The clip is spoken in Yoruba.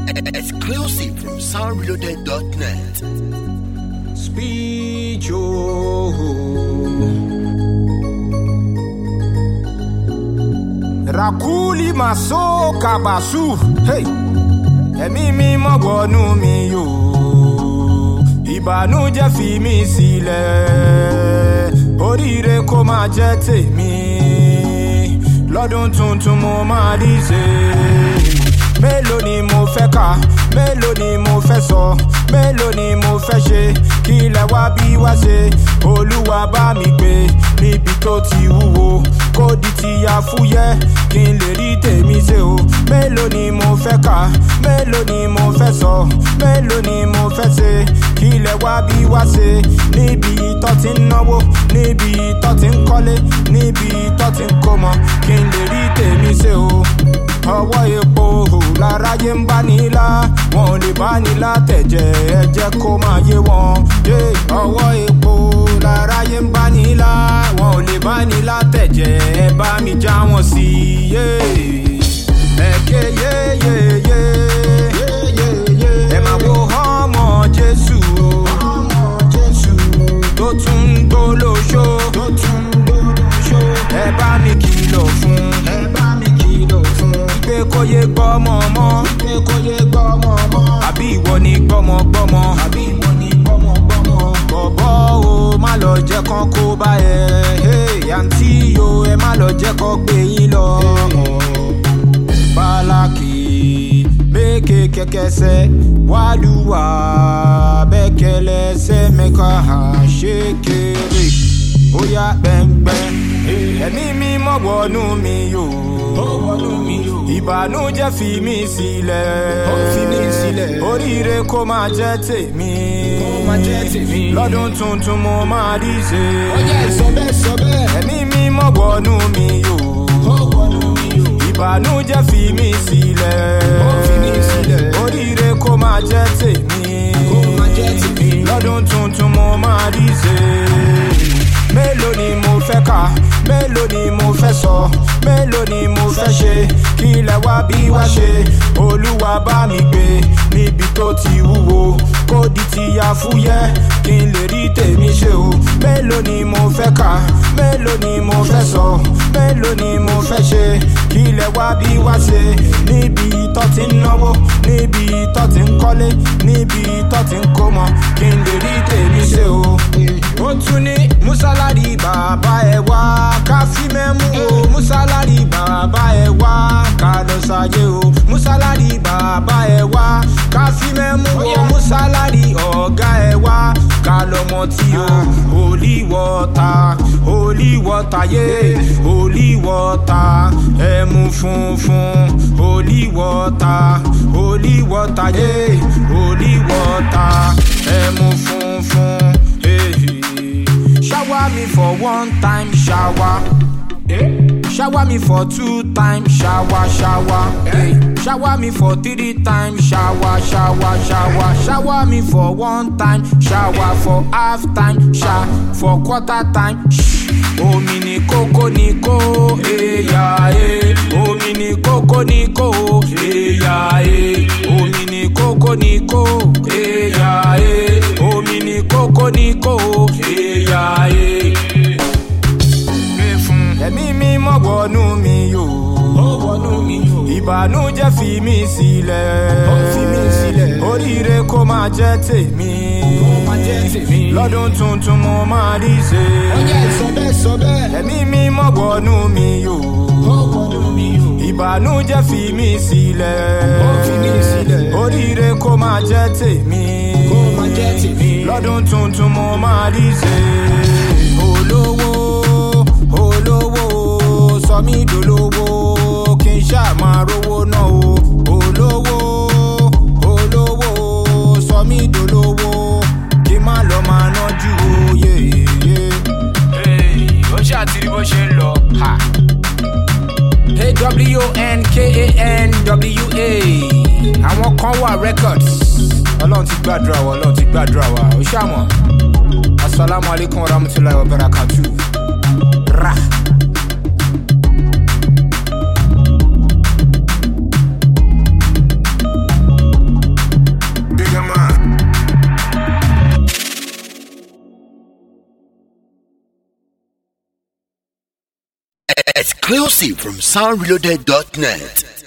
Exclusive from soundreloaded.net. Speech, Rakuli maso kabasu, hey. Ẹ̀mí mi mọ́ wọnú mi yo. Ìbànújẹ́ fi mí sílẹ̀. Oríire kó máa jẹ́ tèmi. Lọ́dún tuntun mo máa rí ṣe. Mélòó ni mo fẹ́ kà, mélòó ni mo fẹ́ sọ, mélòó ni mo fẹ́ ṣe, kí ilẹ̀ wá bí wá ṣe, Olúwa bá mi gbé níbi tó ti wúwo, kó di ti afúyẹ́, kí n lè rí tèmi ṣe o. Mélòó ni mo fẹ́ kà, mélòó ni mo fẹ́ sọ, mélòó ni mo fẹ́ ṣe, kí ilẹ̀ wá bí wá ṣe, níbi tó ti ń náwó, níbi tó ti ń kọ́lé, níbi tó ti ń kómọ, kí n lè rí tèmi ṣe o. Ọwọ́ epo láráyé ń bá nílá, wọn ò lè bá nílá tẹ̀jẹ̀, ẹ jẹ́ kó máa yé wọn. Ọwọ́ epo láráyé ń bá nílá, wọn ò lè bá nílá tẹ̀jẹ̀, ẹ bá mi já wọn sí i. Ẹ̀kẹ́ yéyéyé, ẹ máa wo ọmọ Jésù tó tún ń gbólóṣó, ẹ bá mi kìlọ̀ fún, pé kó yé gbọ́mọ mọ́, àbí ìwọ ni gbọ́mọgbọ́mọ, bọ̀bọ́ o má lọ jẹ́ kán kó bá ẹ, àǹtí o ẹ má lọ jẹ́ kán gbé yín lọ. Bálákì méke kẹkẹsẹ wàlúwà bẹ́kẹlẹsẹ mẹ́ka ṣékèrè bóyá gbẹ̀ngbẹ̀. Ẹ̀mí mi mọ́ wọnú mi yo. Ìbànújẹ́ fi mí sílẹ̀. Oríire kó máa jẹ́ tèmi. Lọ́dún tuntun mo máa rí ṣe. Ẹ̀mí mi mọ́ wọnú mi yo. Ìbànújẹ́ fi mí sílẹ̀. Oríire kó máa jẹ́ tèmi. Lọ́dún tuntun mo máa rí ṣe. Mélòó ni mo fẹ́ kà, mélòó ni mo fẹ́ sọ, mélòó ni mo fẹ́ ṣe, kí ilẹ̀ wá bí wá ṣe, Olúwa bá mi gbé níbi tó ti wúwo, kó di ti afúyẹ́, kí n lè rí tèmi ṣe o. Mélòó ni mo fẹ́ kà, mélòó ni mo fẹ́ sọ, mélòó ni mo fẹ́ ṣe, kí ilẹ̀ wá bí wá ṣe, níbi tó ti ń náwó, níbi tó ti ń kọ́lé, níbi tó ti ń kómọ, kí n lè rí tèmi ṣe o. Ó tún ní Músálárì bàbá ẹ wá, ká fi mẹ́mú o. Músálárì bàbá ẹ wá, ká lọ sáyé o. Músálárì bàbá ẹ wá, ká fi mẹ́mú o. Músálárì ọ̀gá ẹ wá, ká lọ mọtí o. Holy water yé, holy water, ẹmu funfun. Holy water yé, holy water, ẹmu funfun. Shower me for one time, shower. Shower me for 2 times, shower. Shower me for 3 times, shower. Shower me for 1 time, shower for half time, for quarter time. Omi ni kókó ni kó, eya e. Omi ni kókó ni kó, eya e. Omi ni kókó ni kó, eya e. Omi ni kókó ni kó, eya e. Ẹ̀mí mi mọ́ wọnú mi yo. Ìbànújẹ́ fi mí sílẹ̀. Oríire kó máa jẹ́ tèmi. Lọ́dún tuntun mo máa rí ṣe. Ẹ̀mí mi mọ́ wọnú mi yo. Ìbànújẹ́ fi mí sílẹ̀. Oríire kó máa jẹ́ tèmi. Lọ́dún tuntun mo máa rí ṣe. Olówó sọ mí dolówó, kí n ṣáà máa rówó náà o. Olówó sọ mí dolówó, kí n má lọ máa nájú o. Ó ṣàtìrí bó ṣe ń lọ. AWONKANWA, àwọn kan wà records. Ọlọ́run ti gbàdúrà wa, ó ṣàmọ̀. Assalamu alaikum warahmatullahi wabarakatuh. Ra. Exclusive from soundreloaded.net.